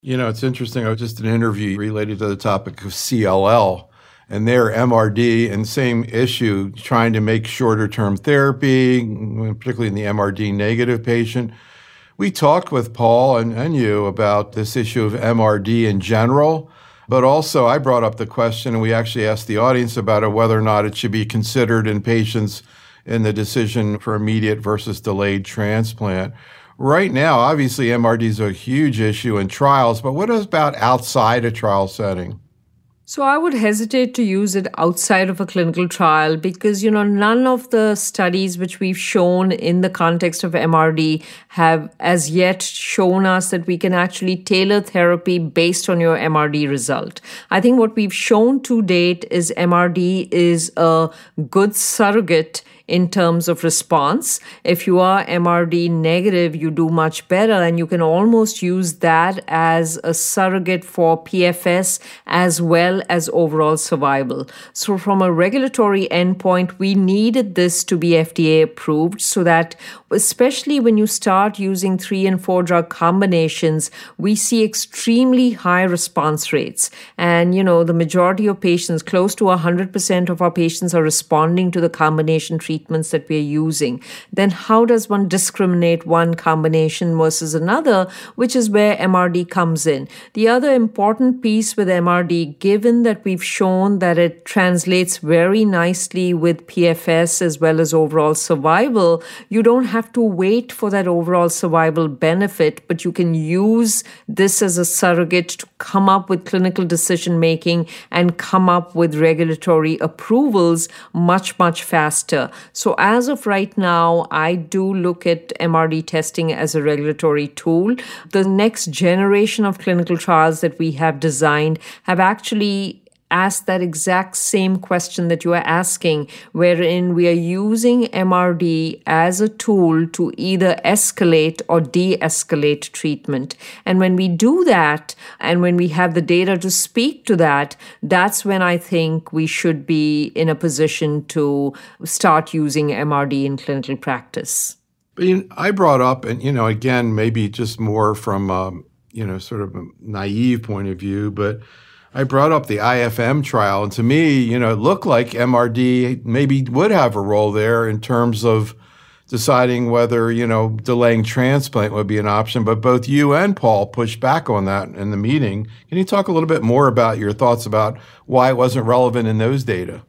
It's interesting. I was just in an interview related to the topic of CLL and their MRD and same issue, trying to make shorter term therapy, particularly in the MRD negative patient. We talked with Paul and you about this issue of MRD in general, but also I brought up the question, and we actually asked the audience about it, whether or not it should be considered in patients in the decision for immediate versus delayed transplant. Right now, obviously, MRD is a huge issue in trials, but what about outside a trial setting? So I would hesitate to use it outside of a clinical trial because, none of the studies which we've shown in the context of MRD have as yet shown us that we can actually tailor therapy based on your MRD result. I think what we've shown to date is MRD is a good surrogate in terms of response. If you are MRD negative, you do much better, and you can almost use that as a surrogate for PFS as well as overall survival. So from a regulatory endpoint, we needed this to be FDA approved so that, especially when you start using 3 and 4 drug combinations, we see extremely high response rates. And, the majority of patients, close to 100% of our patients, are responding to the combination treatments that we're using. Then how does one discriminate one combination versus another, which is where MRD comes in. The other important piece with MRD, given that we've shown that it translates very nicely with PFS as well as overall survival, you don't have to wait for that overall survival benefit, but you can use this as a surrogate to come up with clinical decision making and come up with regulatory approvals much, much faster. So as of right now, I do look at MRD testing as a regulatory tool. The next generation of clinical trials that we have designed have actually asked that exact same question that you are asking, wherein we are using MRD as a tool to either escalate or de-escalate treatment. And when we do that, and when we have the data to speak to that, that's when I think we should be in a position to start using MRD in clinical practice. But, I brought up, and, again, maybe just more from, sort of a naive point of view, but I brought up the IFM trial, and to me, it looked like MRD maybe would have a role there in terms of deciding whether, delaying transplant would be an option. But both you and Paul pushed back on that in the meeting. Can you talk a little bit more about your thoughts about why it wasn't relevant in those data?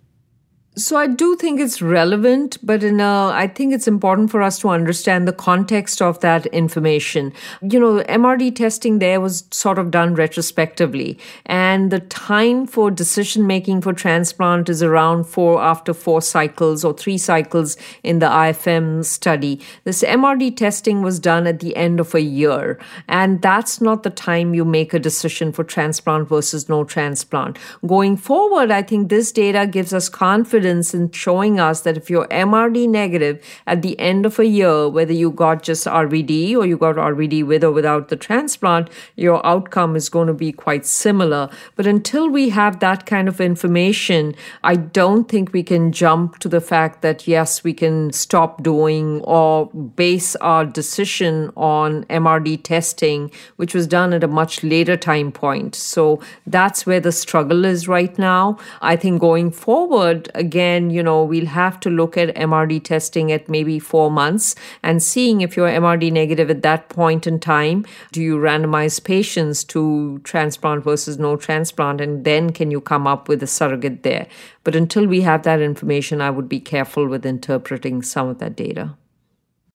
So I do think it's relevant, but I think it's important for us to understand the context of that information. MRD testing there was sort of done retrospectively, and the time for decision making for transplant is around after 4 cycles or 3 cycles in the IFM study. This MRD testing was done at the end of a year, and that's not the time you make a decision for transplant versus no transplant. Going forward, I think this data gives us confidence in showing us that if you're MRD negative at the end of a year, whether you got just RVD or you got RVD with or without the transplant, your outcome is going to be quite similar. But until we have that kind of information, I don't think we can jump to the fact that, yes, we can stop doing or base our decision on MRD testing, which was done at a much later time point. So that's where the struggle is right now. I think going forward, again, we'll have to look at MRD testing at maybe 4 months and seeing if you're MRD negative at that point in time, do you randomize patients to transplant versus no transplant, and then can you come up with a surrogate there? But until we have that information, I would be careful with interpreting some of that data.